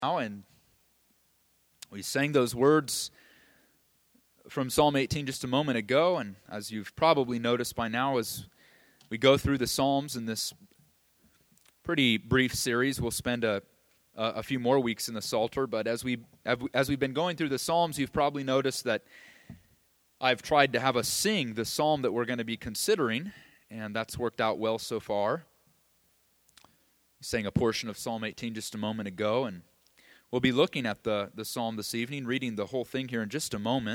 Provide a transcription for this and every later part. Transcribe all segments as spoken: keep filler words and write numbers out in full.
And we sang those words from Psalm eighteen just a moment ago, and as you've probably noticed by now, as we go through the Psalms in this pretty brief series, we'll spend a, a few more weeks in the Psalter, but as, we, as we've been going through the Psalms, you've probably noticed that I've tried to have us sing the psalm that we're going to be considering, and that's worked out well so far. We sang a portion of Psalm eighteen just a moment ago, and we'll be looking at the, the psalm this evening, reading the whole thing here in just a moment.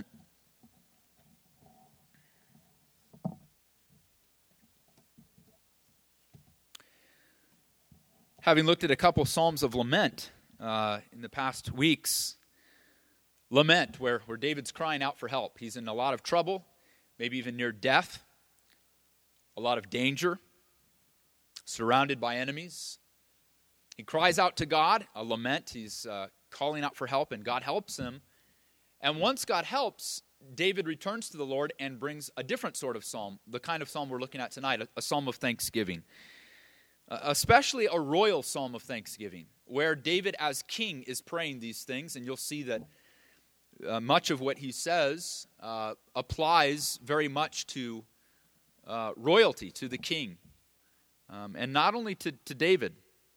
Having looked at a couple psalms of lament uh, in the past weeks, lament, where, where David's crying out for help. He's in a lot of trouble, maybe even near death, a lot of danger, surrounded by enemies. He cries out to God, a lament. He's uh, calling out for help, and God helps him. And once God helps, David returns to the Lord and brings a different sort of psalm, the kind of psalm we're looking at tonight, a, a psalm of thanksgiving. Uh, especially a royal psalm of thanksgiving, where David as king is praying these things, and you'll see that uh, much of what he says uh, applies very much to uh, royalty, to the king, um, and not only to, to David,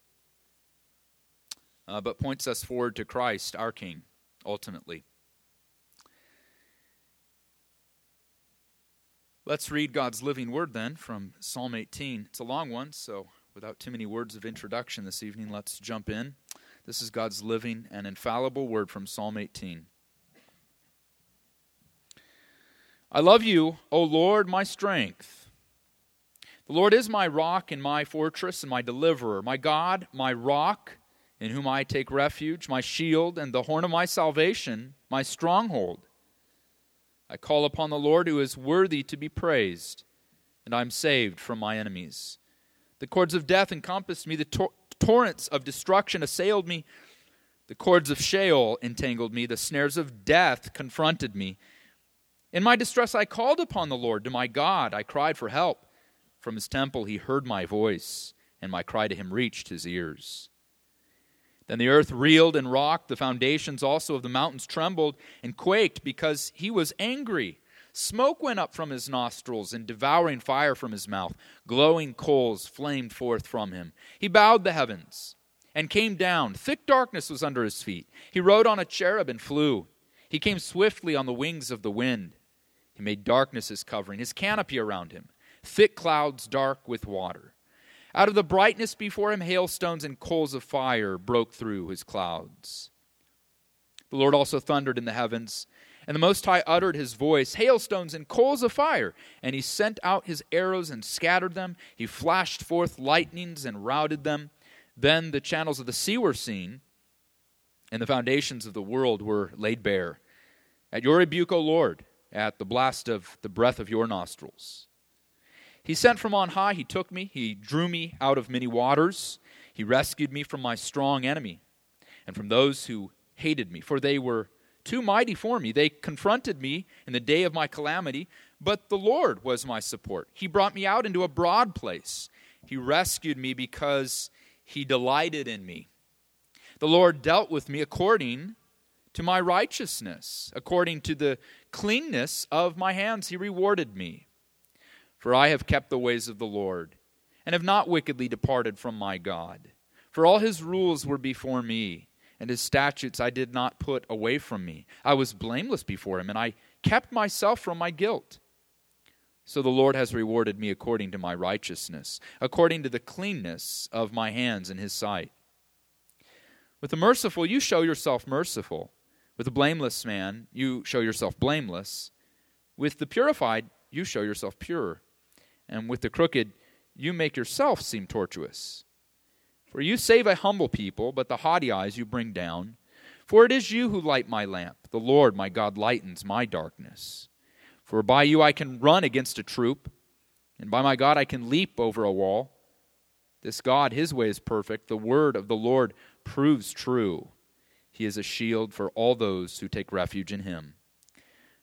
Uh, but points us forward to Christ, our King, ultimately. Let's read God's living word then from Psalm eighteen. It's a long one, so without too many words of introduction this evening, let's jump in. This is God's living and infallible word from Psalm eighteen. I love you, O Lord, my strength. The Lord is my rock and my fortress and my deliverer, my God, my rock, in whom I take refuge, my shield and the horn of my salvation, my stronghold. I call upon the Lord who is worthy to be praised, and I am saved from my enemies. The cords of death encompassed me, the tor- torrents of destruction assailed me, the cords of Sheol entangled me, the snares of death confronted me. In my distress I called upon the Lord, to my God I cried for help. From his temple he heard my voice, and my cry to him reached his ears. Then the earth reeled and rocked, the foundations also of the mountains trembled and quaked because he was angry. Smoke went up from his nostrils and devouring fire from his mouth. Glowing coals flamed forth from him. He bowed the heavens and came down. Thick darkness was under his feet. He rode on a cherub and flew. He came swiftly on the wings of the wind. He made darkness his covering, his canopy around him, thick clouds dark with water. Out of the brightness before him, hailstones and coals of fire broke through his clouds. The Lord also thundered in the heavens, and the Most High uttered his voice, hailstones and coals of fire. And he sent out his arrows and scattered them. He flashed forth lightnings and routed them. Then the channels of the sea were seen, and the foundations of the world were laid bare. At your rebuke, O Lord, at the blast of the breath of your nostrils. He sent from on high, he took me, he drew me out of many waters. He rescued me from my strong enemy and from those who hated me, for they were too mighty for me. They confronted me in the day of my calamity, but the Lord was my support. He brought me out into a broad place. He rescued me because he delighted in me. The Lord dealt with me according to my righteousness. According to the cleanness of my hands, he rewarded me. For I have kept the ways of the Lord, and have not wickedly departed from my God. For all his rules were before me, and his statutes I did not put away from me. I was blameless before him, and I kept myself from my guilt. So the Lord has rewarded me according to my righteousness, according to the cleanness of my hands in his sight. With the merciful you show yourself merciful. With the blameless man you show yourself blameless. With the purified you show yourself pure. And with the crooked, you make yourself seem tortuous. For you save a humble people, but the haughty eyes you bring down. For it is you who light my lamp. The Lord my God lightens my darkness. For by you I can run against a troop, and by my God I can leap over a wall. This God, his way is perfect. The word of the Lord proves true. He is a shield for all those who take refuge in him.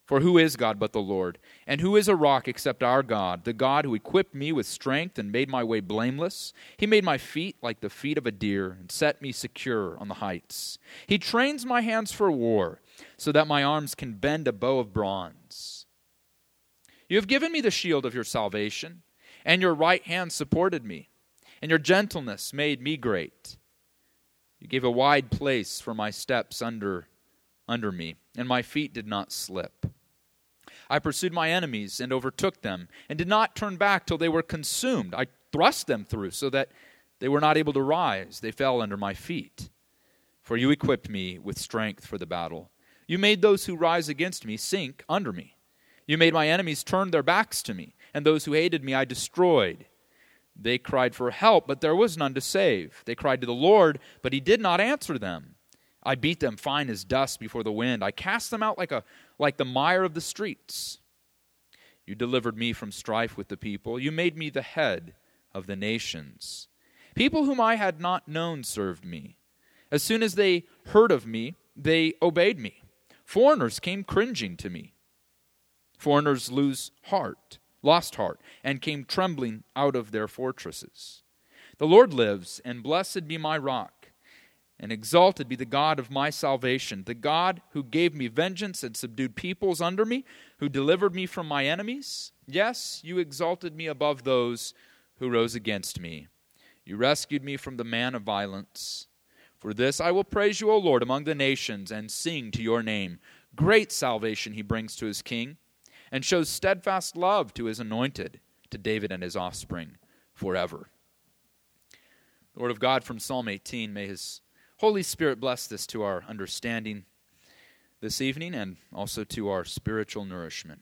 For who is God but the Lord? And who is a rock except our God, the God who equipped me with strength and made my way blameless? He made my feet like the feet of a deer and set me secure on the heights. He trains my hands for war so that my arms can bend a bow of bronze. You have given me the shield of your salvation, and your right hand supported me, and your gentleness made me great. You gave a wide place for my steps under, under me, and my feet did not slip. I pursued my enemies and overtook them, and did not turn back till they were consumed. I thrust them through so that they were not able to rise. They fell under my feet. For you equipped me with strength for the battle. You made those who rise against me sink under me. You made my enemies turn their backs to me, and those who hated me I destroyed. They cried for help, but there was none to save. They cried to the Lord, but he did not answer them. I beat them fine as dust before the wind. I cast them out like a like the mire of the streets. You delivered me from strife with the people. You made me the head of the nations. People whom I had not known served me. As soon as they heard of me, they obeyed me. Foreigners came cringing to me. Foreigners lose heart, lost heart, and came trembling out of their fortresses. The Lord lives, and blessed be my rock. And exalted be the God of my salvation, the God who gave me vengeance and subdued peoples under me, who delivered me from my enemies. Yes, you exalted me above those who rose against me. You rescued me from the man of violence. For this I will praise you, O Lord, among the nations, and sing to your name. Great salvation he brings to his king, and shows steadfast love to his anointed, to David and his offspring, forever. The word of God from Psalm eighteen, may his Holy Spirit bless this to our understanding this evening and also to our spiritual nourishment.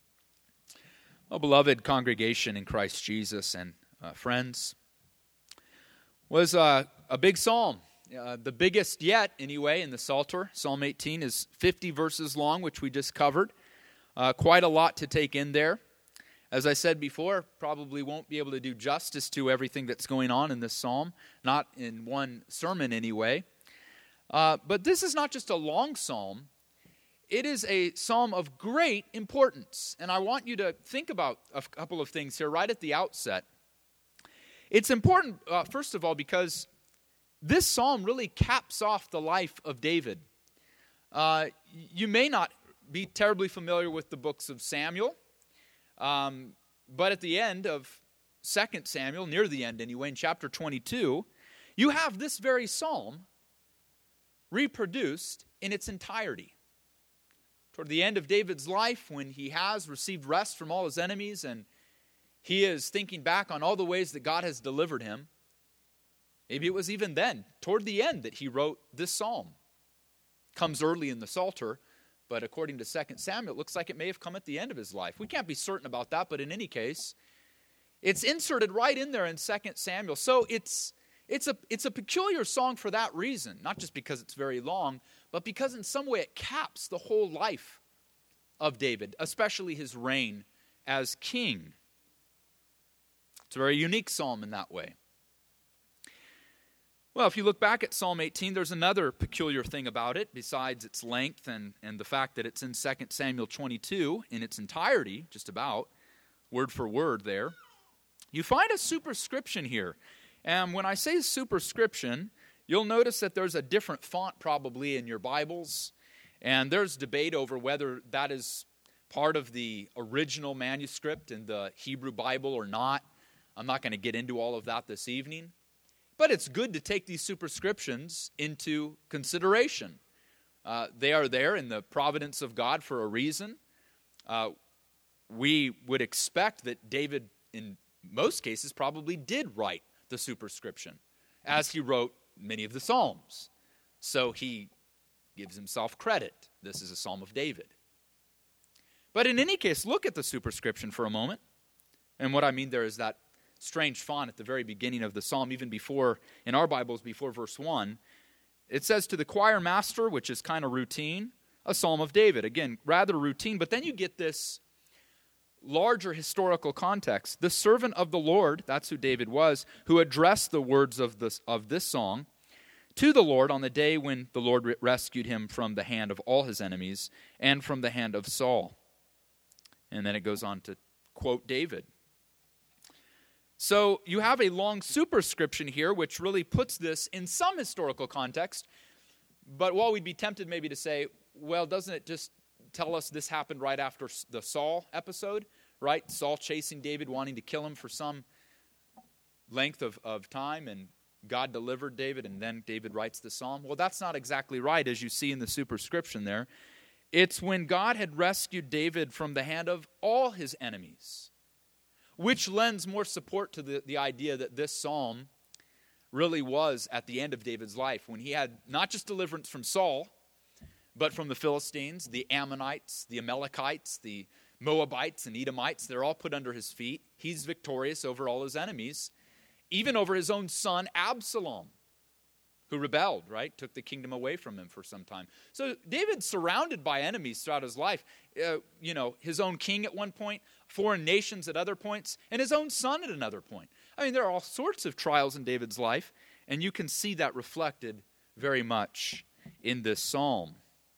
Well, beloved congregation in Christ Jesus and uh, friends, was uh, a big psalm, uh, the biggest yet anyway in the Psalter. Psalm eighteen is fifty verses long, which we just covered. Uh, quite a lot to take in there. As I said before, probably won't be able to do justice to everything that's going on in this psalm, not in one sermon anyway. Uh, but this is not just a long psalm. It is a psalm of great importance. And I want you to think about a couple of things here right at the outset. It's important, uh, first of all, because this psalm really caps off the life of David. Uh, you may not be terribly familiar with the books of Samuel. Um, but at the end of Second Samuel, near the end anyway, in chapter twenty-two, you have this very psalm reproduced in its entirety. Toward the end of David's life, when he has received rest from all his enemies and he is thinking back on all the ways that God has delivered him, maybe it was even then, toward the end, that he wrote this psalm. Comes early in the Psalter, but according to Second Samuel, it looks like it may have come at the end of his life. We can't be certain about that, but in any case, it's inserted right in there in Second Samuel. So it's it's a it's a peculiar song for that reason, not just because it's very long, but because in some way it caps the whole life of David, especially his reign as king. It's a very unique psalm in that way. Well, if you look back at Psalm eighteen, there's another peculiar thing about it, besides its length and, and the fact that it's in Second Samuel twenty-two in its entirety, just about, word for word there. You find a superscription here. And when I say superscription, you'll notice that there's a different font probably in your Bibles. And there's debate over whether that is part of the original manuscript in the Hebrew Bible or not. I'm not going to get into all of that this evening. But it's good to take these superscriptions into consideration. Uh, they are there in the providence of God for a reason. Uh, we would expect that David, in most cases, probably did write the superscription, as he wrote many of the Psalms. So he gives himself credit. This is a Psalm of David. But in any case, look at the superscription for a moment. And what I mean there is that strange font at the very beginning of the psalm, even before, in our Bibles, before verse one. It says, to the choir master, which is kind of routine, a psalm of David. Again, rather routine, but then you get this larger historical context. The servant of the Lord, that's who David was, who addressed the words of this, of this song to the Lord on the day when the Lord re- rescued him from the hand of all his enemies and from the hand of Saul. And then it goes on to quote David. So you have a long superscription here, which really puts this in some historical context. But while we'd be tempted maybe to say, well, doesn't it just tell us this happened right after the Saul episode, right? Saul chasing David, wanting to kill him for some length of, of time, and God delivered David, and then David writes the psalm. Well, that's not exactly right, as you see in the superscription there. It's when God had rescued David from the hand of all his enemies, which lends more support to the, the idea that this psalm really was at the end of David's life, when he had not just deliverance from Saul, but from the Philistines, the Ammonites, the Amalekites, the Moabites, and Edomites. They're all put under his feet. He's victorious over all his enemies, even over his own son, Absalom, who rebelled, right? Took the kingdom away from him for some time. So David's surrounded by enemies throughout his life. Uh, you know, his own king at one point, foreign nations at other points, and his own son at another point. I mean, there are all sorts of trials in David's life, and you can see that reflected very much in this psalm.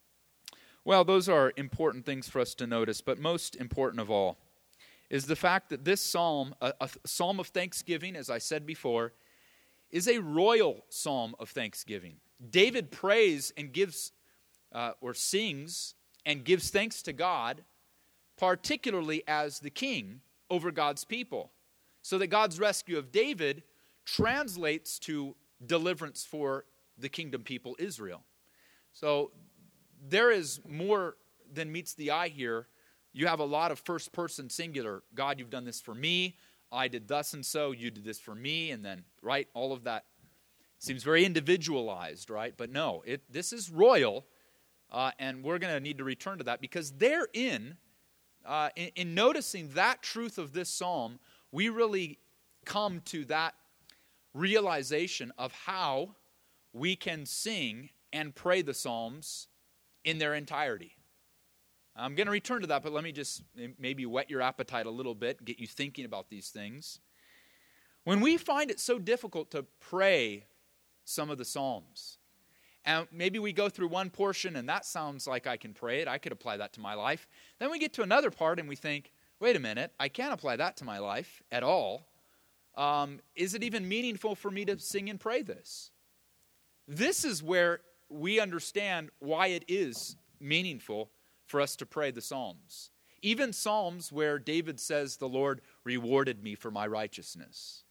Well, those are important things for us to notice, but most important of all is the fact that this psalm, a, a psalm of thanksgiving, as I said before, is a royal psalm of thanksgiving. David prays and gives, uh, or sings and gives thanks to God, particularly as the king over God's people, so that God's rescue of David translates to deliverance for the kingdom people Israel. So there is more than meets the eye here. You have a lot of first-person singular. God, you've done this for me. I did thus and so. You did this for me. And then, right, all of that seems very individualized, right? But no, it, this is royal, uh, and we're going to need to return to that, because therein, uh, in, in noticing that truth of this psalm, we really come to that realization of how we can sing and pray the psalms in their entirety. I'm going to return to that, but let me just maybe whet your appetite a little bit, get you thinking about these things. When we find it so difficult to pray some of the psalms, and maybe we go through one portion and that sounds like I can pray it, I could apply that to my life. Then we get to another part and we think, wait a minute, I can't apply that to my life at all. Um, is it even meaningful for me to sing and pray this? This is where we understand why it is meaningful for us to pray the Psalms. Even Psalms where David says, the Lord rewarded me for my righteousness.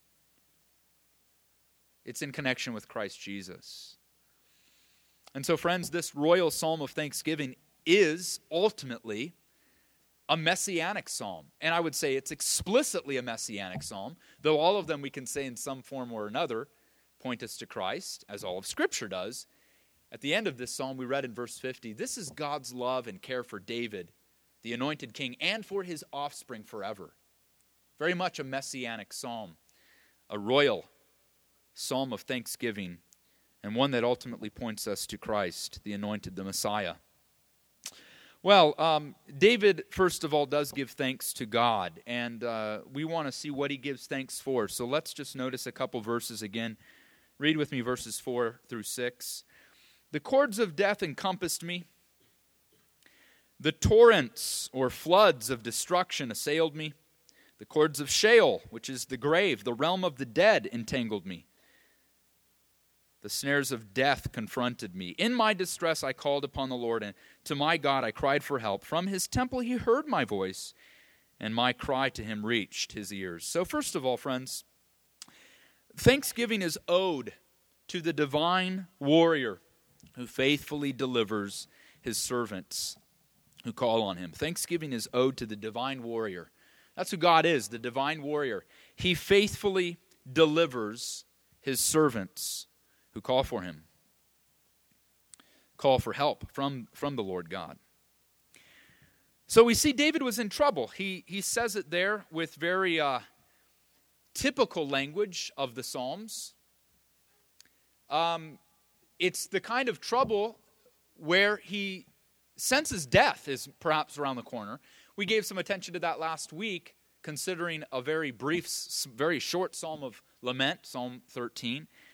It's in connection with Christ Jesus. And so, friends, this royal psalm of thanksgiving is ultimately a messianic psalm. And I would say it's explicitly a messianic psalm, though all of them we can say in some form or another point us to Christ, as all of Scripture does. At the end of this psalm, we read in verse fifty, this is God's love and care for David, the anointed king, and for his offspring forever. Very much a messianic psalm, a royal psalm of thanksgiving, and one that ultimately points us to Christ, the anointed, the Messiah. Well, um, David, first of all, does give thanks to God, and uh, we want to see what he gives thanks for. So let's just notice a couple verses again. Read with me verses four through six. The cords of death encompassed me. The torrents or floods of destruction assailed me. The cords of Sheol, which is the grave, the realm of the dead, entangled me. The snares of death confronted me. In my distress I called upon the Lord, and to my God I cried for help. From his temple he heard my voice, and my cry to him reached his ears. So first of all, friends, thanksgiving is owed to the divine warrior who faithfully delivers his servants who call on him. Thanksgiving is owed to the divine warrior. That's who God is, the divine warrior. He faithfully delivers his servants who call for him, call for help from, from the Lord God. So we see David was in trouble. He, he says it there with very uh, typical language of the Psalms. Um, it's the kind of trouble where he senses death is perhaps around the corner. We gave some attention to that last week, considering a very brief, very short psalm of lament, Psalm thirteen.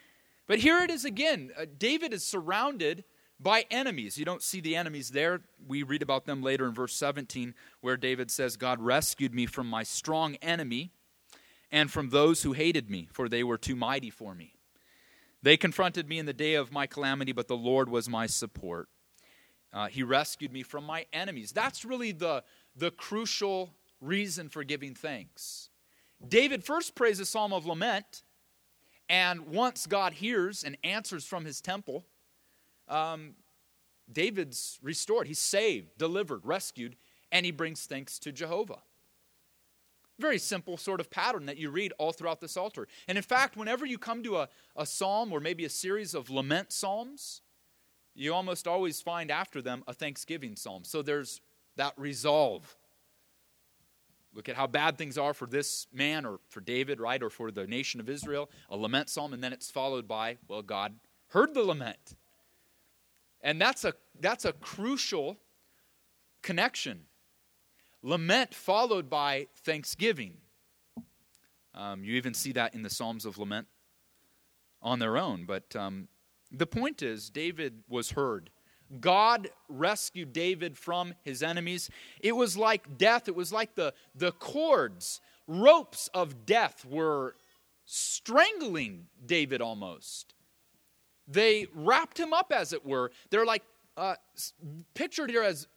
But here it is again. Uh, David is surrounded by enemies. You don't see the enemies there. We read about them later in verse seventeen, where David says, God rescued me from my strong enemy and from those who hated me, for they were too mighty for me. They confronted me in the day of my calamity, but the Lord was my support. Uh, he rescued me from my enemies. That's really the, the crucial reason for giving thanks. David first prays a psalm of lament, and once God hears and answers from his temple, um, David's restored. He's saved, delivered, rescued, and he brings thanks to Jehovah. Very simple sort of pattern that you read all throughout the Psalter. And in fact, whenever you come to a, a psalm or maybe a series of lament psalms, you almost always find after them a thanksgiving psalm. So there's that resolve. Look at how bad things are for this man or for David, right, or for the nation of Israel, a lament psalm, and then it's followed by, well, God heard the lament. And that's a that's a crucial connection. Lament followed by thanksgiving. Um, you even see that in the Psalms of Lament on their own. But um, the point is, David was heard. God rescued David from his enemies. It was like death. It was like the, the cords, ropes of death were strangling David almost. They wrapped him up, as it were. They're like uh, pictured here as,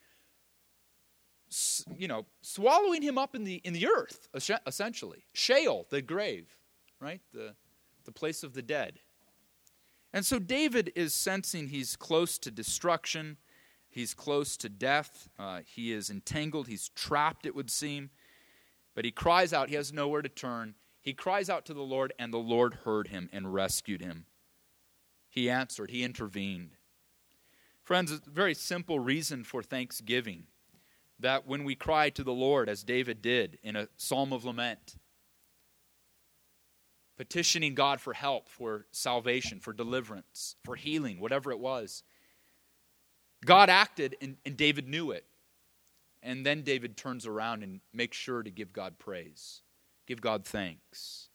you know, swallowing him up in the in the earth, essentially. Sheol, the grave, right? The, the place of the dead. And so David is sensing he's close to destruction. He's close to death. Uh, he is entangled. He's trapped, it would seem. But he cries out. He has nowhere to turn. He cries out to the Lord, and the Lord heard him and rescued him. He answered. He intervened. Friends, it's a very simple reason for thanksgiving. That when we cry to the Lord, as David did in a psalm of lament, petitioning God for help, for salvation, for deliverance, for healing, whatever it was, God acted and, and David knew it. And then David turns around and makes sure to give God praise, give God thanks.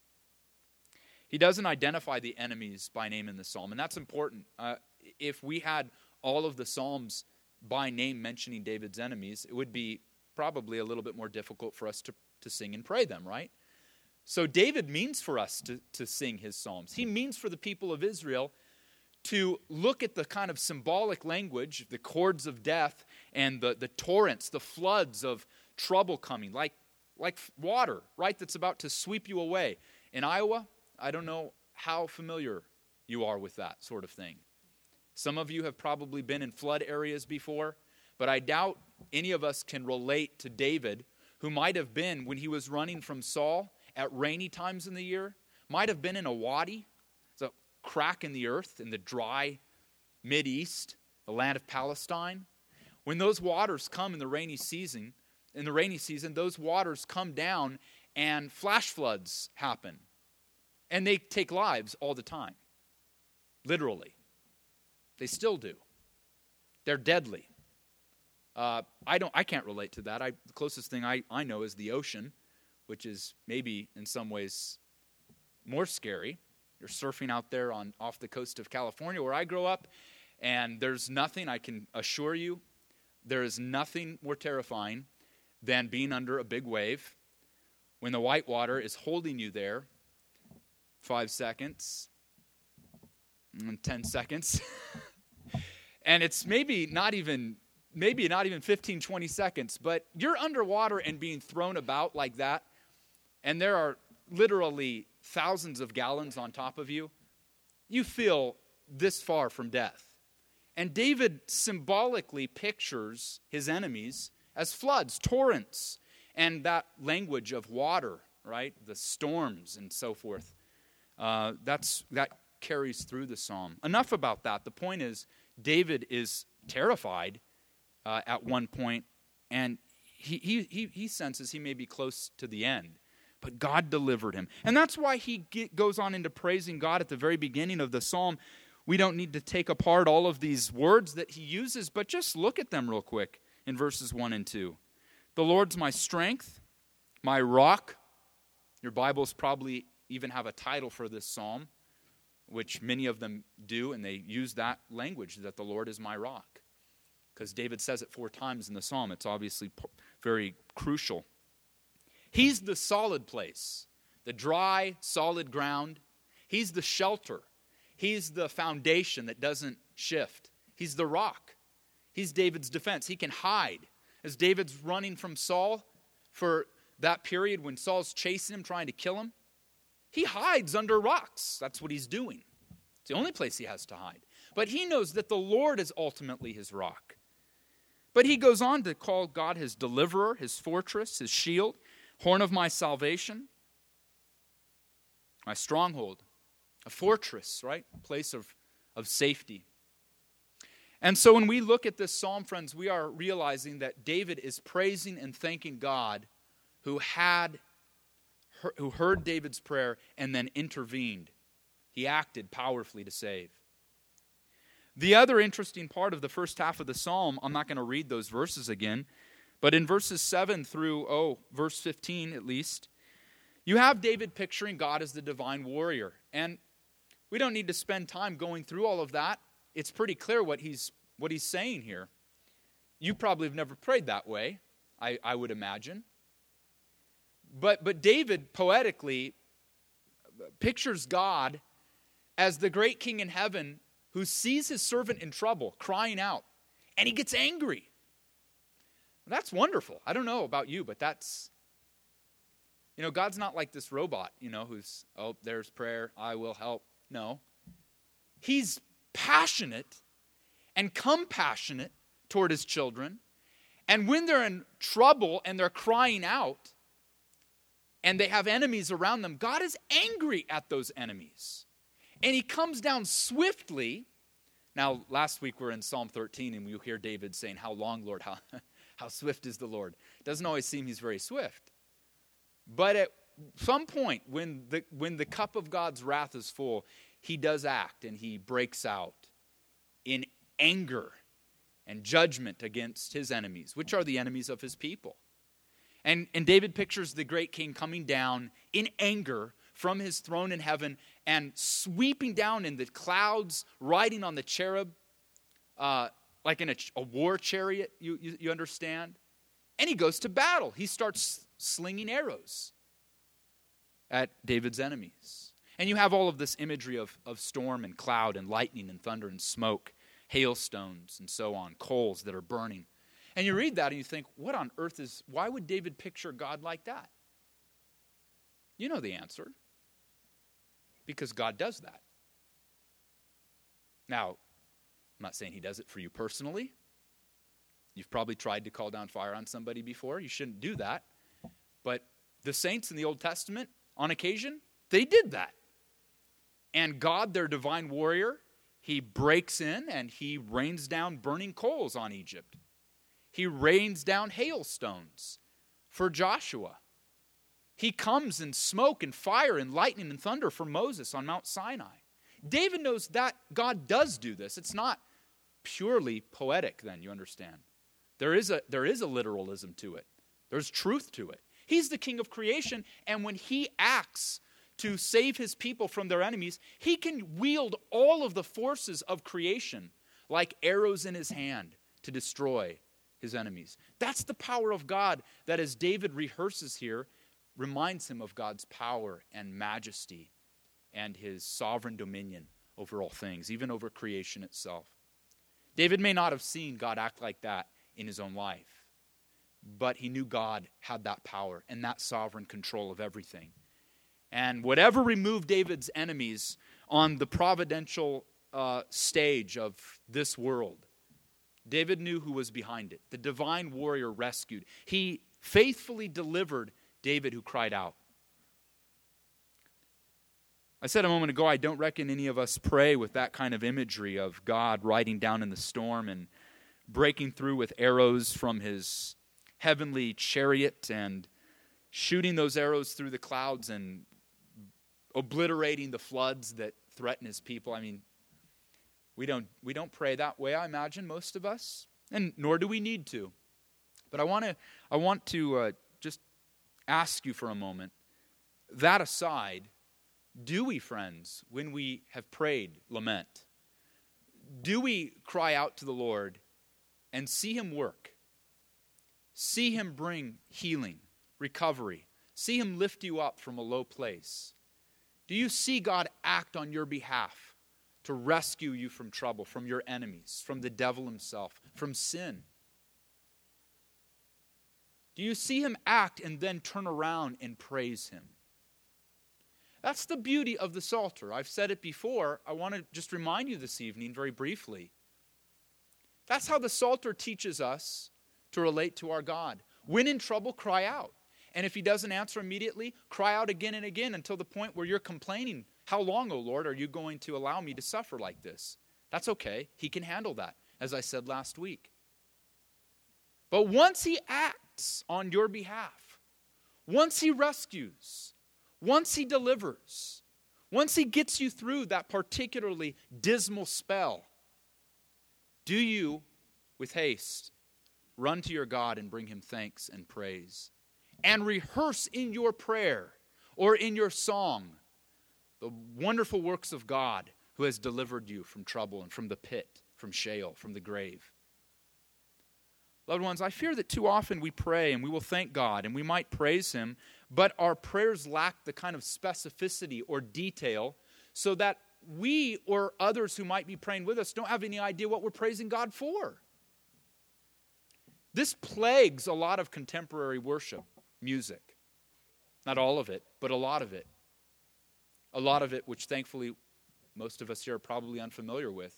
He doesn't identify the enemies by name in the psalm, and that's important. Uh, if we had all of the psalms by name mentioning David's enemies, it would be probably a little bit more difficult for us to, to sing and pray them, right? So David means for us to, to sing his psalms. He means for the people of Israel to look at the kind of symbolic language, the cords of death and the, the torrents, the floods of trouble coming, like, like water, right, that's about to sweep you away. In Iowa, I don't know how familiar you are with that sort of thing. Some of you have probably been in flood areas before, but I doubt any of us can relate to David, who might have been, when he was running from Saul at rainy times in the year, might have been in a wadi. It's a crack in the earth in the dry Mideast, the land of Palestine. When those waters come in the rainy season, in the rainy season, those waters come down and flash floods happen. And they take lives all the time, literally. They still do. They're deadly. Uh, I don't. I can't relate to that. I, the closest thing I, I know is the ocean, which is maybe in some ways more scary. You're surfing out there on off the coast of California, where I grew up, and there's nothing, I can assure you, there is nothing more terrifying than being under a big wave when the white water is holding you there five seconds, and ten seconds. And it's maybe not even maybe not even fifteen, twenty seconds, but you're underwater and being thrown about like that, and there are literally thousands of gallons on top of you. You feel this far from death. And David symbolically pictures his enemies as floods, torrents, and that language of water, right? The storms and so forth. Uh, that's that carries through the psalm. Enough about that. The point is, David is terrified uh, at one point, and he, he he he senses he may be close to the end. But God delivered him. And that's why he get, goes on into praising God at the very beginning of the psalm. We don't need to take apart all of these words that he uses, but just look at them real quick in verses one and two. The Lord's my strength, my rock. Your Bibles probably even have a title for this psalm. which many of them do, and they use that language, that the Lord is my rock. Because David says it four times in the psalm. It's obviously very crucial. He's the solid place, the dry, solid ground. He's the shelter. He's the foundation that doesn't shift. He's the rock. He's David's defense. He can hide. As David's running from Saul for that period when Saul's chasing him, trying to kill him, he hides under rocks. That's what he's doing. It's the only place he has to hide. But he knows that the Lord is ultimately his rock. But he goes on to call God his deliverer, his fortress, his shield, horn of my salvation, my stronghold, a fortress, right? A place of, of safety. And so when we look at this psalm, friends, we are realizing that David is praising and thanking God who had, who heard David's prayer and then intervened. He acted powerfully to save. The other interesting part of the first half of the psalm, I'm not going to read those verses again, but in verses seven through, oh, verse fifteen at least, you have David picturing God as the divine warrior. And we don't need to spend time going through all of that. It's pretty clear what he's what he's saying here. You probably have never prayed that way, I, I would imagine. But but David poetically pictures God as the great king in heaven who sees his servant in trouble, crying out, and he gets angry. That's wonderful. I don't know about you, but that's, you know, God's not like this robot, you know, who's, oh, there's prayer, I will help. No. He's passionate and compassionate toward his children. And when they're in trouble and they're crying out and they have enemies around them, God is angry at those enemies. And he comes down swiftly. Now, last week we were in Psalm thirteen and you hear David saying, how long, Lord? How, how swift is the Lord? It doesn't always seem he's very swift. But at some point, when the, when the cup of God's wrath is full, he does act and he breaks out in anger and judgment against his enemies, which are the enemies of his people. And, and David pictures the great king coming down in anger from his throne in heaven and sweeping down in the clouds, riding on the cherub, uh, like in a, a war chariot, you, you, you understand? And he goes to battle. He starts slinging arrows at David's enemies. And you have all of this imagery of, of storm and cloud and lightning and thunder and smoke, hailstones and so on, coals that are burning. And you read that and you think, what on earth is, why would David picture God like that? You know the answer. Because God does that. Now, I'm not saying he does it for you personally. You've probably tried to call down fire on somebody before. You shouldn't do that. But the saints in the Old Testament, on occasion, they did that. And God, their divine warrior, he breaks in and he rains down burning coals on Egypt. He rains down hailstones for Joshua. He comes in smoke and fire and lightning and thunder for Moses on Mount Sinai. David knows that God does do this. It's not purely poetic then, you understand. There is a, there is a literalism to it. There's truth to it. He's the king of creation, and when he acts to save his people from their enemies, he can wield all of the forces of creation like arrows in his hand to destroy his enemies. That's the power of God that, as David rehearses here, reminds him of God's power and majesty and his sovereign dominion over all things, even over creation itself. David may not have seen God act like that in his own life, but he knew God had that power and that sovereign control of everything. And whatever removed David's enemies on the providential uh, stage of this world, David knew who was behind it. The divine warrior rescued. He faithfully delivered David who cried out. I said a moment ago, I don't reckon any of us pray with that kind of imagery of God riding down in the storm and breaking through with arrows from his heavenly chariot and shooting those arrows through the clouds and obliterating the floods that threaten his people. I mean, we don't we don't pray that way, I imagine, most of us, and nor do we need to. But I want to I want to uh, just ask you for a moment, that aside, Do we, friends, when we have prayed, lament? Do we cry out to the Lord and see him work? See him bring healing, recovery. See him lift you up from a low place. Do you see God act on your behalf to rescue you from trouble, from your enemies, from the devil himself, from sin? Do you see him act and then turn around and praise him? That's the beauty of the Psalter. I've said it before. I want to just remind you this evening very briefly. That's how the Psalter teaches us to relate to our God. When in trouble, cry out. And if he doesn't answer immediately, cry out again and again until the point where you're complaining, how long, O Lord, are you going to allow me to suffer like this? That's okay. He can handle that, as I said last week. But once he acts on your behalf, once he rescues, once he delivers, once he gets you through that particularly dismal spell, do you, with haste, run to your God and bring him thanks and praise, and rehearse in your prayer or in your song the wonderful works of God who has delivered you from trouble and from the pit, from Sheol, from the grave? Loved ones, I fear that too often we pray and we will thank God and we might praise him, but our prayers lack the kind of specificity or detail so that we or others who might be praying with us don't have any idea what we're praising God for. This plagues a lot of contemporary worship music. Not all of it, but a lot of it. A lot of it which thankfully most of us here are probably unfamiliar with.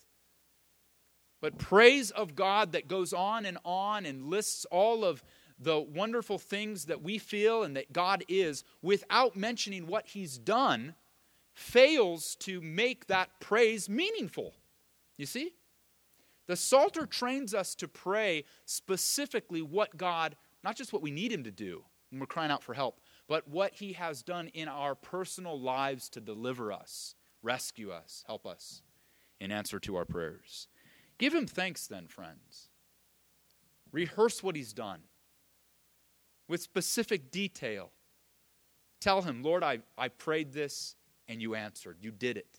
But praise of God that goes on and on and lists all of the wonderful things that we feel and that God is without mentioning what he's done fails to make that praise meaningful. You see? The Psalter trains us to pray specifically what God, not just what we need him to do when we're crying out for help, but what he has done in our personal lives to deliver us, rescue us, help us in answer to our prayers. Give him thanks then, friends. Rehearse what he's done with specific detail. Tell him, Lord, I, I prayed this and you answered. You did it.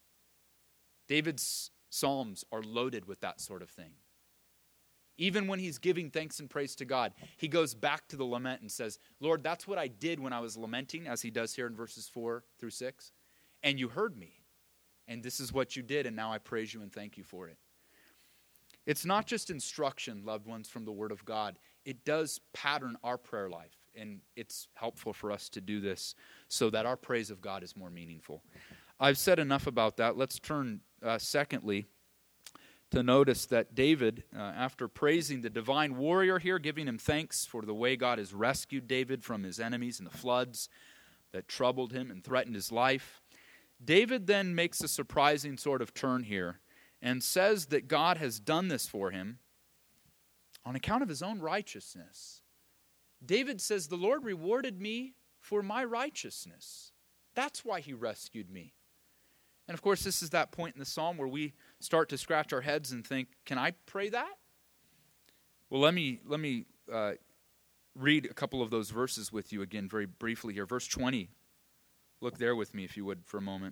David's Psalms are loaded with that sort of thing. Even when he's giving thanks and praise to God, he goes back to the lament and says, Lord, that's what I did when I was lamenting, as he does here in verses four through six. And you heard me. And this is what you did, and now I praise you and thank you for it. It's not just instruction, loved ones, from the Word of God. It does pattern our prayer life, and it's helpful for us to do this so that our praise of God is more meaningful. I've said enough about that. Let's turn, uh, secondly, to notice that David, uh, after praising the divine warrior here, giving him thanks for the way God has rescued David from his enemies and the floods that troubled him and threatened his life, David then makes a surprising sort of turn here and says that God has done this for him on account of his own righteousness. David says, the Lord rewarded me for my righteousness. That's why he rescued me. And of course, this is that point in the psalm where we start to scratch our heads and think, can I pray that? Well, let me, let me uh, read a couple of those verses with you again very briefly here. Verse twenty. Look there with me if you would for a moment.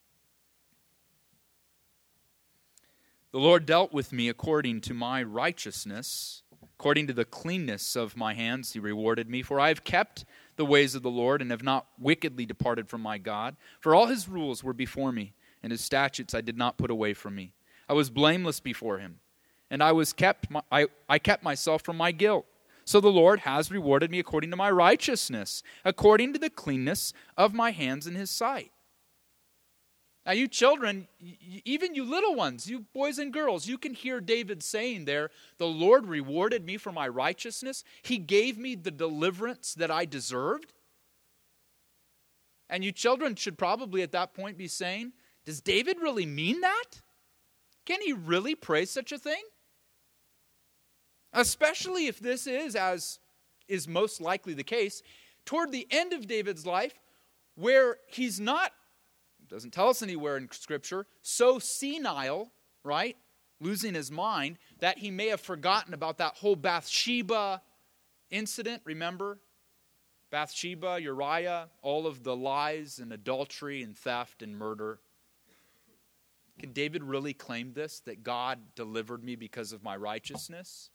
The Lord dealt with me according to my righteousness, according to the cleanness of my hands he rewarded me. For I have kept the ways of the Lord and have not wickedly departed from my God. For all his rules were before me, and his statutes I did not put away from me. I was blameless before him, and I was kept. My, I, I kept myself from my guilt. So the Lord has rewarded me according to my righteousness, according to the cleanness of my hands in his sight. Now, you children, even you little ones, you boys and girls, you can hear David saying there, the Lord rewarded me for my righteousness. He gave me the deliverance that I deserved. And you children should probably at that point be saying, does David really mean that? Can he really pray such a thing? Especially if this is, as is most likely the case, toward the end of David's life, where he's not, doesn't tell us anywhere in Scripture, so senile, right, losing his mind, that he may have forgotten about that whole Bathsheba incident, remember? Bathsheba, Uriah, all of the lies and adultery and theft and murder. Can David really claim this, that God delivered me because of my righteousness?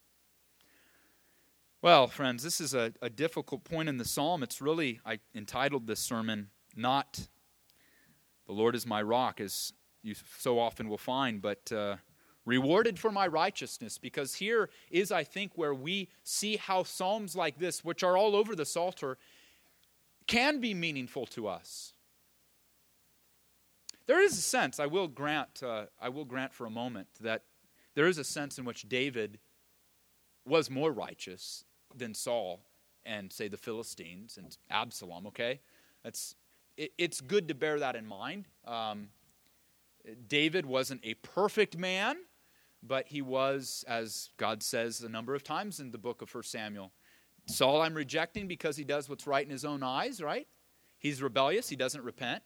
Well, friends, this is a, a difficult point in the psalm. It's really, I entitled this sermon, not "The Lord is my rock," as you so often will find, but uh, "Rewarded for my righteousness," because here is, I think, where we see how psalms like this, which are all over the Psalter, can be meaningful to us. There is a sense, I will grant, uh, I will grant for a moment, that there is a sense in which David was more righteous than Saul and, say, the Philistines and Absalom, okay? That's, it, it's good to bear that in mind. Um, David wasn't a perfect man, but he was, as God says a number of times in the book of First Samuel, Saul I'm rejecting because he does what's right in his own eyes, right? He's rebellious, he doesn't repent.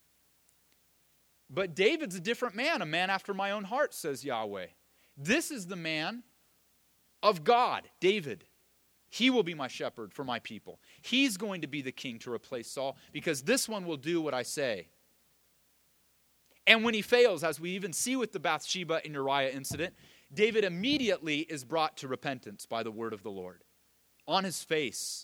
But David's a different man, a man after my own heart, says Yahweh. This is the man of God, David. He will be my shepherd for my people. He's going to be the king to replace Saul, because this one will do what I say. And when he fails, as we even see with the Bathsheba and Uriah incident, David immediately is brought to repentance by the word of the Lord. On his face,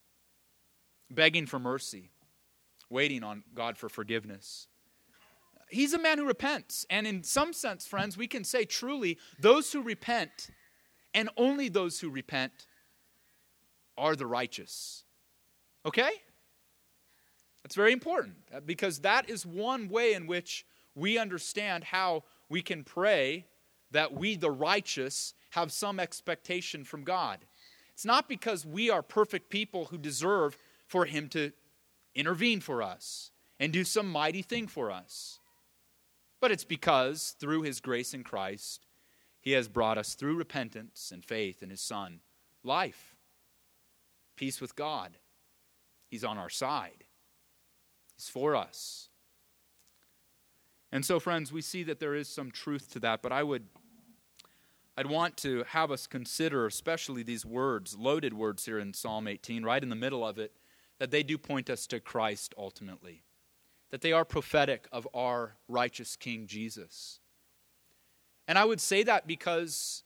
begging for mercy, waiting on God for forgiveness. He's a man who repents. And in some sense, friends, we can say truly, those who repent, and only those who repent, are the righteous. Okay? That's very important, because that is one way in which we understand how we can pray that we, the righteous, have some expectation from God. It's not because we are perfect people who deserve for him to intervene for us and do some mighty thing for us. But it's because through his grace in Christ, he has brought us through repentance and faith in his Son, life, peace with God. He's on our side. He's for us. And so, friends, we see that there is some truth to that, but I would, I'd want to have us consider, especially these words, loaded words here in Psalm eighteen, right in the middle of it, that they do point us to Christ ultimately. That they are prophetic of our righteous King Jesus. And I would say that because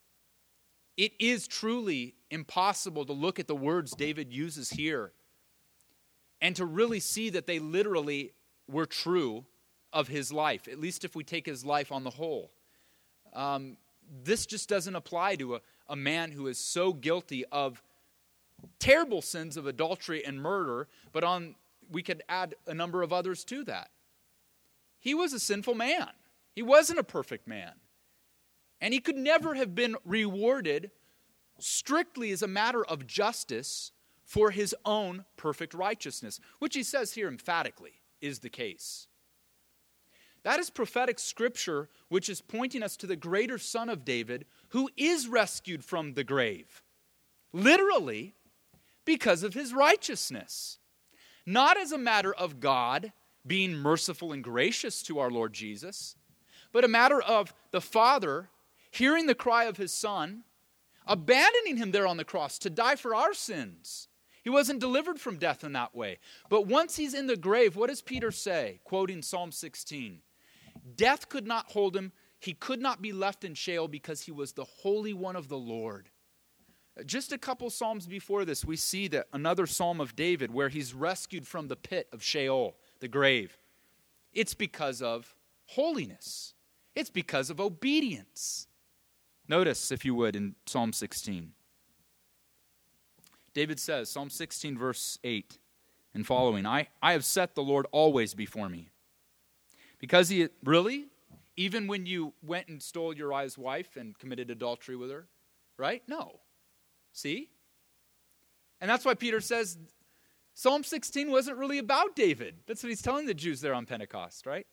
it is truly impossible to look at the words David uses here and to really see that they literally were true of his life, at least if we take his life on the whole. Um, this just doesn't apply to a, a man who is so guilty of terrible sins of adultery and murder, but on we could add a number of others to that. He was a sinful man. He wasn't a perfect man. And he could never have been rewarded strictly as a matter of justice for his own perfect righteousness, which he says here emphatically is the case. That is prophetic scripture, which is pointing us to the greater Son of David, who is rescued from the grave, literally because of his righteousness. Not as a matter of God being merciful and gracious to our Lord Jesus, but a matter of the Father hearing the cry of his Son, abandoning him there on the cross to die for our sins. He wasn't delivered from death in that way. But once he's in the grave, what does Peter say? Quoting Psalm sixteen. Death could not hold him. He could not be left in Sheol because he was the Holy One of the Lord. Just a couple psalms before this, we see that another psalm of David where he's rescued from the pit of Sheol, the grave. It's because of holiness. It's because of obedience. Notice, if you would, in Psalm sixteen. David says, Psalm sixteen, verse eight and following, I, I have set the Lord always before me. Because he, really? Even when you went and stole Uriah's wife and committed adultery with her? Right? No. See? And that's why Peter says Psalm sixteen wasn't really about David. That's what he's telling the Jews there on Pentecost, right?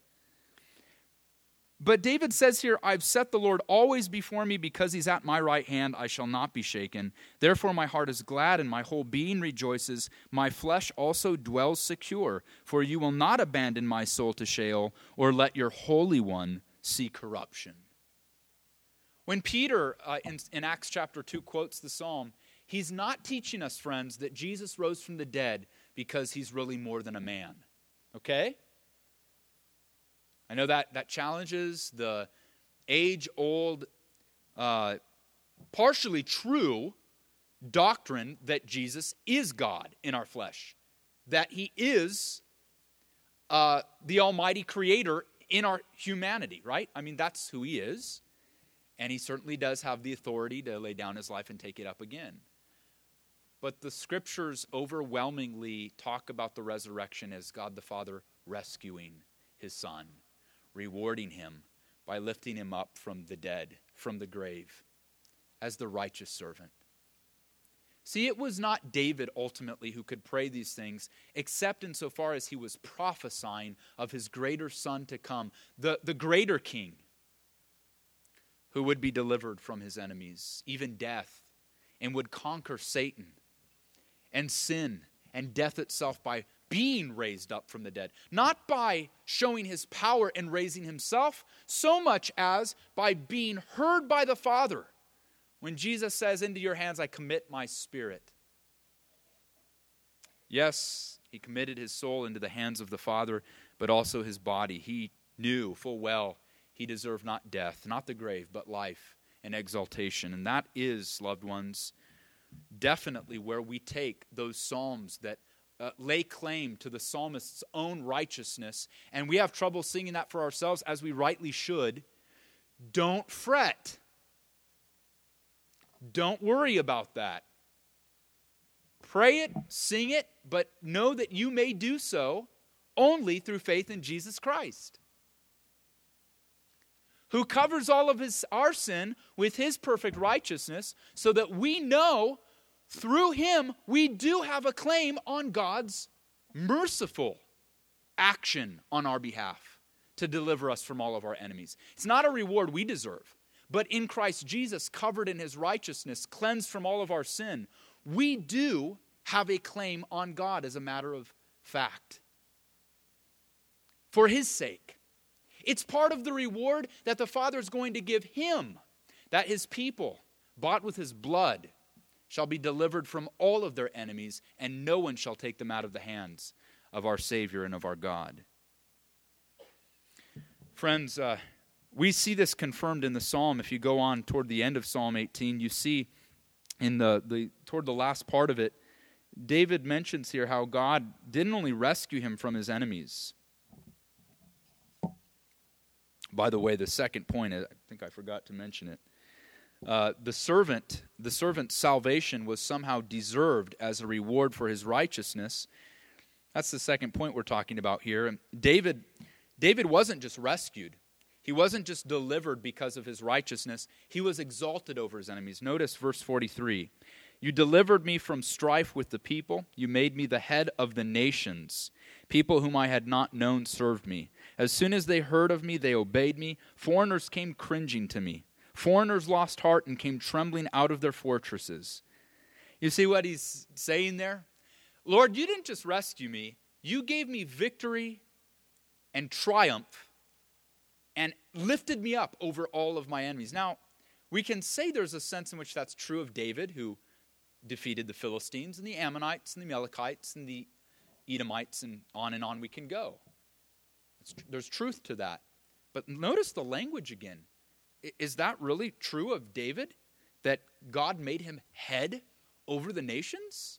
But David says here, I've set the Lord always before me because he's at my right hand, I shall not be shaken. Therefore my heart is glad and my whole being rejoices. My flesh also dwells secure, for you will not abandon my soul to Sheol or let your Holy One see corruption. When Peter, uh, in, in Acts chapter two, quotes the psalm, He's not teaching us, friends, that Jesus rose from the dead because he's really more than a man. Okay? I know that, that challenges the age-old, uh, partially true doctrine that Jesus is God in our flesh. That he is uh, the almighty creator in our humanity, right? I mean, that's who he is. And he certainly does have the authority to lay down his life and take it up again. But the scriptures overwhelmingly talk about the resurrection as God the Father rescuing his Son, rewarding him by lifting him up from the dead, from the grave, as the righteous servant. See, it was not David ultimately who could pray these things, except insofar as he was prophesying of his greater Son to come, the, the greater King, who would be delivered from his enemies, even death, and would conquer Satan and sin and death itself by being raised up from the dead. Not by showing his power and raising himself, so much as by being heard by the Father. When Jesus says, "Into your hands I commit my spirit." Yes, he committed his soul into the hands of the Father, but also his body. He knew full well he deserved not death, not the grave, but life and exaltation. And that is, loved ones, definitely where we take those psalms that uh, lay claim to the psalmist's own righteousness, and we have trouble singing that for ourselves, as we rightly should. Don't fret. Don't worry about that. Pray it, sing it, but know that you may do so only through faith in Jesus Christ, who covers all of his our sin with his perfect righteousness, so that we know through him we do have a claim on God's merciful action on our behalf to deliver us from all of our enemies. It's not a reward we deserve. But in Christ Jesus, covered in his righteousness, cleansed from all of our sin, we do have a claim on God as a matter of fact. For his sake. It's part of the reward that the Father is going to give him, that his people, bought with his blood, shall be delivered from all of their enemies, and no one shall take them out of the hands of our Savior and of our God. Friends, uh, we see this confirmed in the psalm. If you go on toward the end of Psalm eighteen, you see in the, the toward the last part of it, David mentions here how God didn't only rescue him from his enemies. By the way, the second point, I think I forgot to mention it. Uh, the servant, the servant's salvation was somehow deserved as a reward for his righteousness. That's the second point we're talking about here. And David, David wasn't just rescued. He wasn't just delivered because of his righteousness. He was exalted over his enemies. Notice verse forty-three. You delivered me from strife with the people. You made me the head of the nations. People whom I had not known served me. As soon as they heard of me, they obeyed me. Foreigners came cringing to me. Foreigners lost heart and came trembling out of their fortresses. You see what he's saying there? Lord, you didn't just rescue me. You gave me victory and triumph and lifted me up over all of my enemies. Now, we can say there's a sense in which that's true of David, who defeated the Philistines and the Ammonites and the Amalekites and the Edomites, and on and on we can go. It's, there's truth to that. But notice the language again. Is that really true of David? That God made him head over the nations?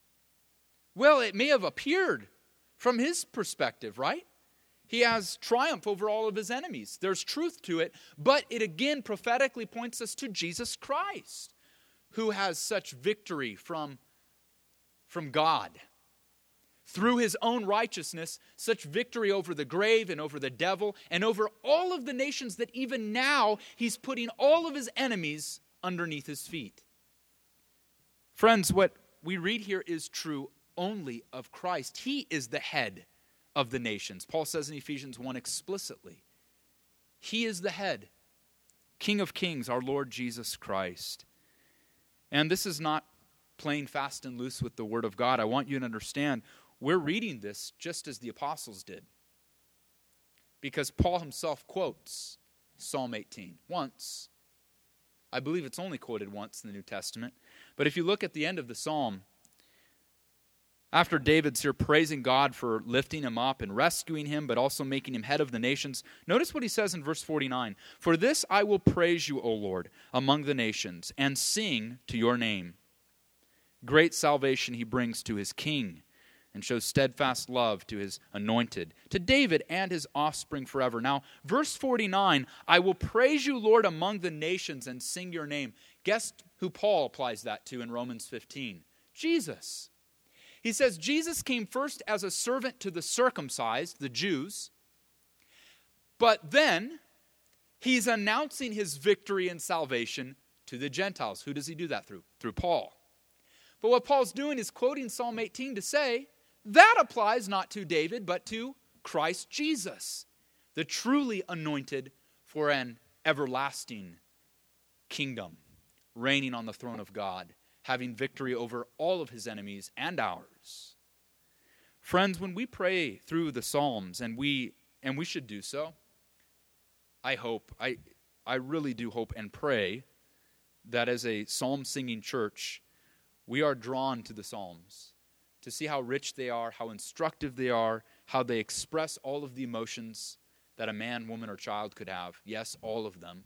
Well, it may have appeared from his perspective, right? He has triumph over all of his enemies. There's truth to it, but it again prophetically points us to Jesus Christ, who has such victory from, from God. Through his own righteousness, such victory over the grave and over the devil and over all of the nations that even now he's putting all of his enemies underneath his feet. Friends, what we read here is true only of Christ. He is the head of the nations. Paul says in Ephesians one explicitly, he is the head, King of kings, our Lord Jesus Christ. And this is not playing fast and loose with the Word of God. I want you to understand, we're reading this just as the apostles did. Because Paul himself quotes Psalm eighteen once. I believe it's only quoted once in the New Testament. But if you look at the end of the psalm, after David's here praising God for lifting him up and rescuing him, but also making him head of the nations, notice what he says in verse forty-nine. For this I will praise you, O Lord, among the nations, and sing to your name. Great salvation he brings to his king, and shows steadfast love to his anointed, to David and his offspring forever. Now, verse forty-nine, I will praise you, Lord, among the nations, and sing your name. Guess who Paul applies that to in Romans fifteen? Jesus. He says Jesus came first as a servant to the circumcised, the Jews, but then he's announcing his victory and salvation to the Gentiles. Who does he do that through? Through Paul. But what Paul's doing is quoting Psalm eighteen to say, that applies not to David, but to Christ Jesus, the truly anointed for an everlasting kingdom, reigning on the throne of God, having victory over all of his enemies and ours. Friends, when we pray through the Psalms, and we and we should do so, I hope, I I really do hope and pray that as a psalm-singing church, we are drawn to the Psalms to see how rich they are, how instructive they are, how they express all of the emotions that a man, woman, or child could have. Yes, all of them.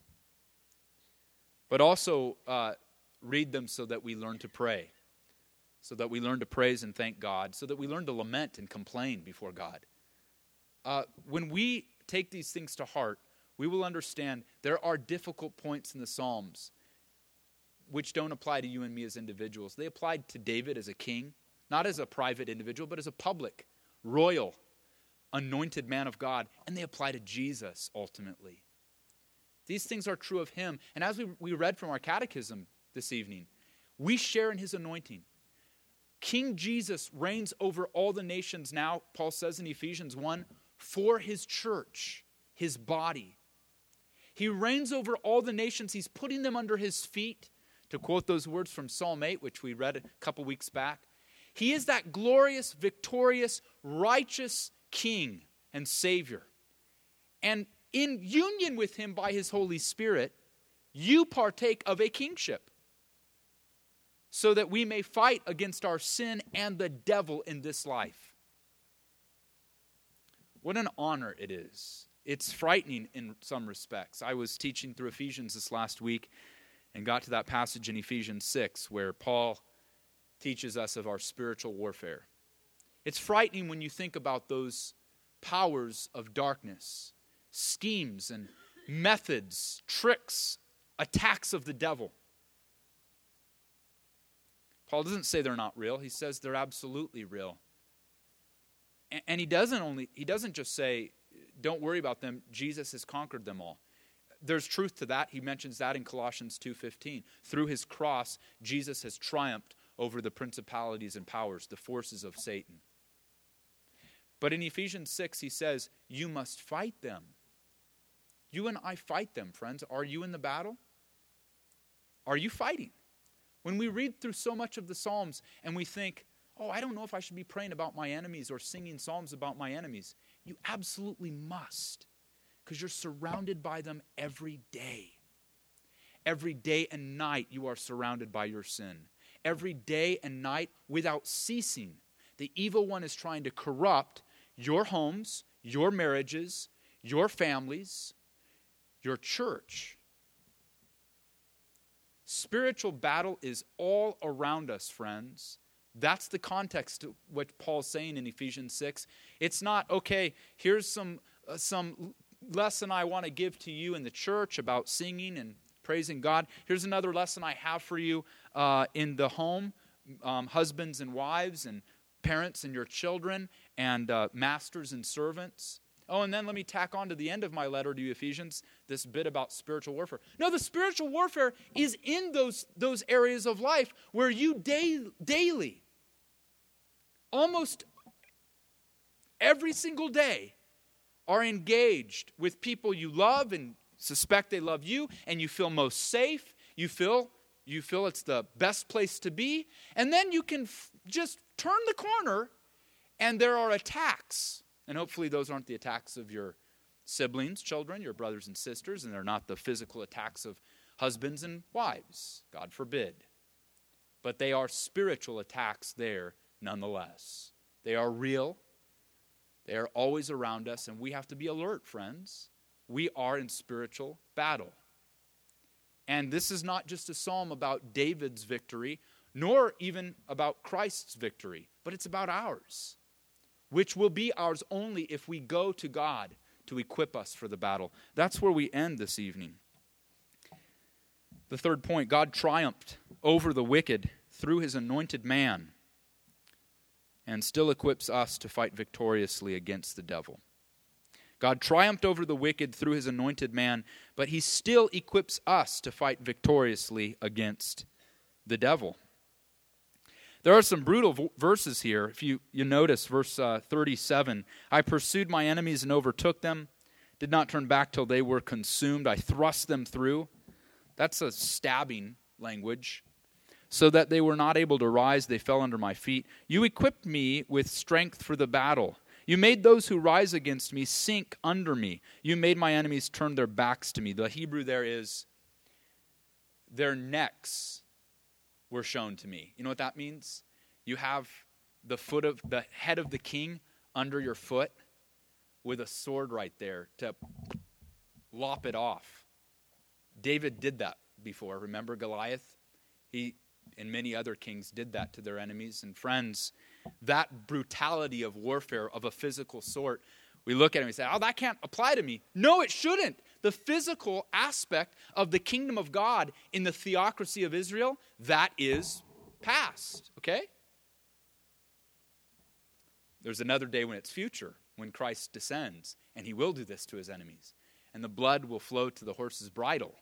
But also uh, read them so that we learn to pray, so that we learn to praise and thank God, so that we learn to lament and complain before God. Uh, when we take these things to heart, we will understand there are difficult points in the Psalms which don't apply to you and me as individuals. They applied to David as a king, not as a private individual, but as a public, royal, anointed man of God. And they apply to Jesus ultimately. These things are true of him. And as we, we read from our catechism this evening, we share in his anointing. King Jesus reigns over all the nations now, Paul says in Ephesians one, for his church, his body. He reigns over all the nations. He's putting them under his feet. To quote those words from Psalm eight, which we read a couple weeks back, he is that glorious, victorious, righteous King and Savior. And in union with him by his Holy Spirit, you partake of a kingship, so that we may fight against our sin and the devil in this life. What an honor it is. It's frightening in some respects. I was teaching through Ephesians this last week, and got to that passage in Ephesians six where Paul teaches us of our spiritual warfare. It's frightening when you think about those powers of darkness, schemes and methods, tricks, attacks of the devil. Paul doesn't say they're not real. He says they're absolutely real. And he doesn't only he doesn't just say, don't worry about them, Jesus has conquered them all. There's truth to that. He mentions that in Colossians two fifteen. Through his cross, Jesus has triumphed over the principalities and powers, the forces of Satan. But in Ephesians six, he says, you must fight them. You and I fight them, friends. Are you in the battle? Are you fighting? When we read through so much of the Psalms and we think, oh, I don't know if I should be praying about my enemies or singing psalms about my enemies. You absolutely must. Because you're surrounded by them every day. Every day and night you are surrounded by your sin. Every day and night without ceasing, the evil one is trying to corrupt your homes, your marriages, your families, your church. Spiritual battle is all around us, friends. That's the context of what Paul's saying in Ephesians six. It's not, okay, here's some uh, some lesson I want to give to you in the church about singing and praising God. Here's another lesson I have for you uh, in the home, um, husbands and wives and parents and your children and uh, masters and servants. Oh, and then let me tack on to the end of my letter to you, Ephesians, this bit about spiritual warfare. No, the spiritual warfare is in those, those areas of life where you day, daily, almost every single day, are engaged with people you love and suspect they love you, and you feel most safe. You feel you feel it's the best place to be. And then you can f- just turn the corner, and there are attacks. And hopefully those aren't the attacks of your siblings, children, your brothers and sisters, and they're not the physical attacks of husbands and wives, God forbid. But they are spiritual attacks there nonetheless. They are real. They are always around us, and we have to be alert, friends. We are in spiritual battle. And this is not just a psalm about David's victory, nor even about Christ's victory, but it's about ours, which will be ours only if we go to God to equip us for the battle. That's where we end this evening. The third point, God triumphed over the wicked through his anointed man and still equips us to fight victoriously against the devil. God triumphed over the wicked through his anointed man, but he still equips us to fight victoriously against the devil. There are some brutal v- verses here. If you, you notice, verse uh, thirty-seven, I pursued my enemies and overtook them, did not turn back till they were consumed. I thrust them through. That's a stabbing language. So that they were not able to rise, they fell under my feet. You equipped me with strength for the battle. You made those who rise against me sink under me. You made my enemies turn their backs to me. The Hebrew there is, their necks were shown to me. You know what that means? You have the foot of the head of the king under your foot with a sword right there to lop it off. David did that before. Remember Goliath? He and many other kings did that to their enemies. And friends, that brutality of warfare of a physical sort, we look at it and we say, oh, that can't apply to me. No, it shouldn't. The physical aspect of the kingdom of God in the theocracy of Israel, that is past, okay? There's another day when it's future, when Christ descends, and he will do this to his enemies. And the blood will flow to the horse's bridle.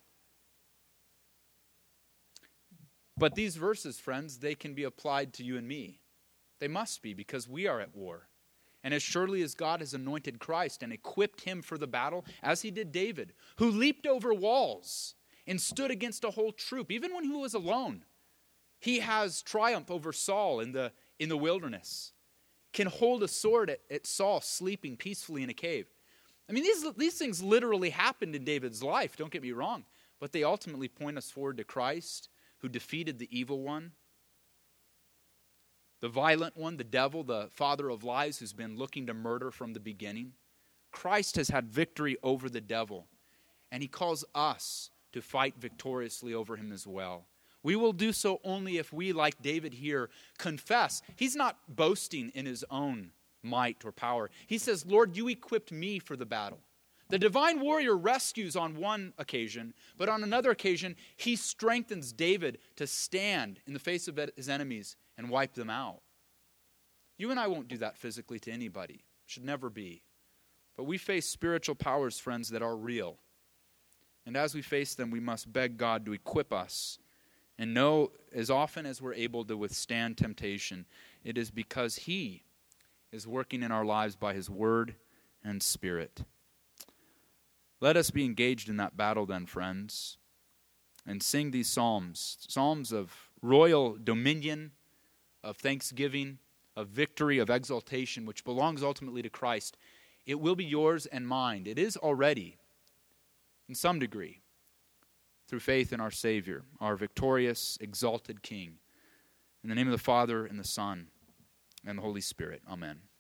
But these verses, friends, they can be applied to you and me. They must be, because we are at war. And as surely as God has anointed Christ and equipped him for the battle, as he did David, who leaped over walls and stood against a whole troop, even when he was alone, he has triumph over Saul in the, in the wilderness, can hold a sword at, at Saul sleeping peacefully in a cave. I mean, these, these things literally happened in David's life, don't get me wrong, but they ultimately point us forward to Christ, who defeated the evil one, the violent one, the devil, the father of lies, who's been looking to murder from the beginning. Christ has had victory over the devil, and he calls us to fight victoriously over him as well. We will do so only if we, like David here, confess. He's not boasting in his own might or power. He says, Lord, you equipped me for the battle. The divine warrior rescues on one occasion, but on another occasion, he strengthens David to stand in the face of his enemies and wipe them out. You and I won't do that physically to anybody. Should never be. But we face spiritual powers, friends, that are real. And as we face them, we must beg God to equip us and know as often as we're able to withstand temptation, it is because he is working in our lives by his word and spirit. Let us be engaged in that battle then, friends, and sing these psalms, psalms of royal dominion, of thanksgiving, of victory, of exaltation, which belongs ultimately to Christ. It will be yours and mine. It is already, in some degree, through faith in our Savior, our victorious, exalted King. In the name of the Father, and the Son, and the Holy Spirit. Amen.